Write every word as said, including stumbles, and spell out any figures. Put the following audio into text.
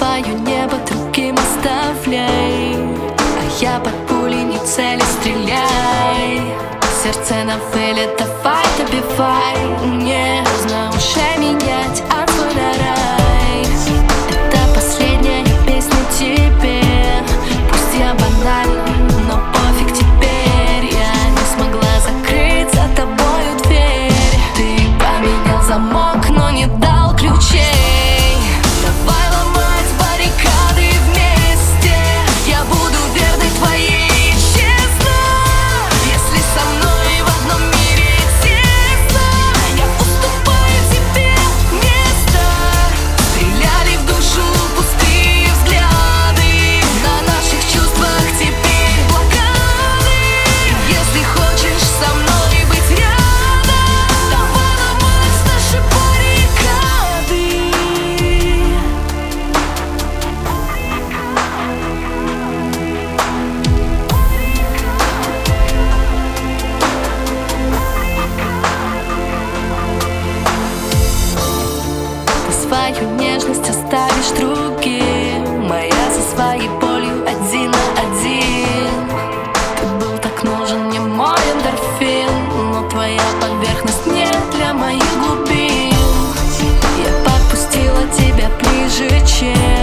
свое небо другим оставляй, а я под пулей не цели стреляй. Сердце на вылет, давай добивай, не нужно уже менять отстой на рай. Это последняя песня тебе, пусть я банальна, но пофиг теперь. Я не смогла закрыть за тобою дверь. Ты поменял замок, но не дал ключей. Давай ломать баррикады вместе, я буду верной твоей, честно. Если со мной в одном мире тесно, я уступаю тебе место. Стреляли в душу пустые взгляды, на наших чувствах теперь блокады. Если хочешь со мной быть рядом, давай ломать наши баррикады. Ты свою нежность оставишь другим, моя со своей болью один на один. Ты был так нужен мне, мой эндорфин, но твоя поверхность не для моих глубин. Я подпустила тебя ближе, чем